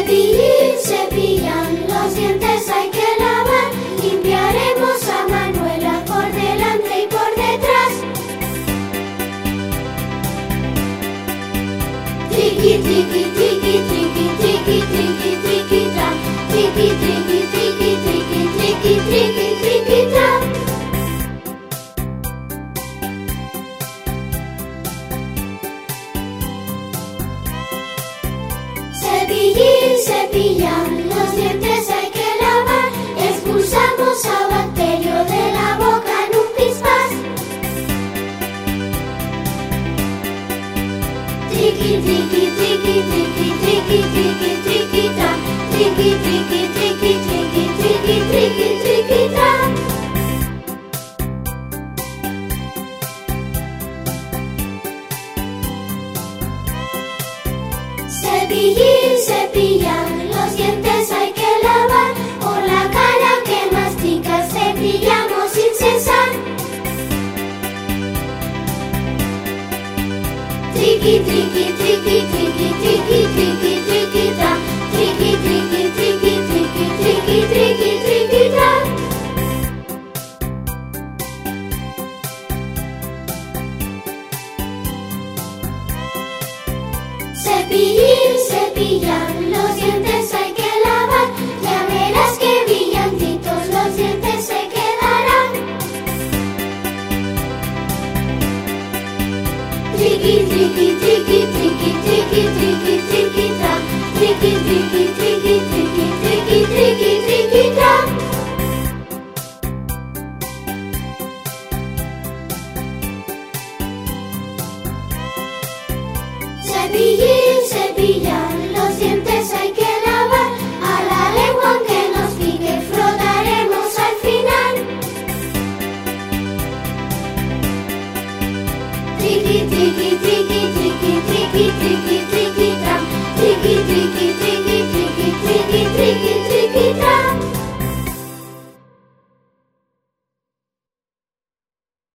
Cepillín, cepillan, los dientes hay que lavar. Limpiaremos a Manuela por delante y por detrás. Triqui, triqui, triqui, triqui, triqui, triqui, triqui, tra. Triqui, triqui, triqui, triqui, triqui, triqui, triqui, tra. Cepillín, cepillan, los dientes hay que lavar. Expulsamos a bacterio de la boca en un pispás. Triqui, triqui, triqui, triqui, triqui, triqui, triqui, tra. Triqui, triqui, triqui, triqui, triqui, triqui, triqui, tra. Cepillín, cepillan, los dientes hay que lavar. Por la cara que masticas cepillamos sin cesar. Triqui, triqui, triqui, triqui, triqui, triqui, triqui, tra. Triqui, triqui, triqui, triqui, triqui, triqui, triqui, tra. Cepillín, cepillan, los dientes hay que lavar. Ya verás que brillantitos los dientes se quedarán. Triqui, triqui, triqui, triqui, triqui, triqui, triqui, tra. Triqui, triqui, triqui, triqui, triqui, triqui, triqui, tra. Cepillín, cepillan, los dientes hay que lavar. A la lengua aunque nos pique frotaremos al final. Triqui, triqui, triqui, triqui, triqui, triqui, triqui, tra. Triqui, triqui, triqui.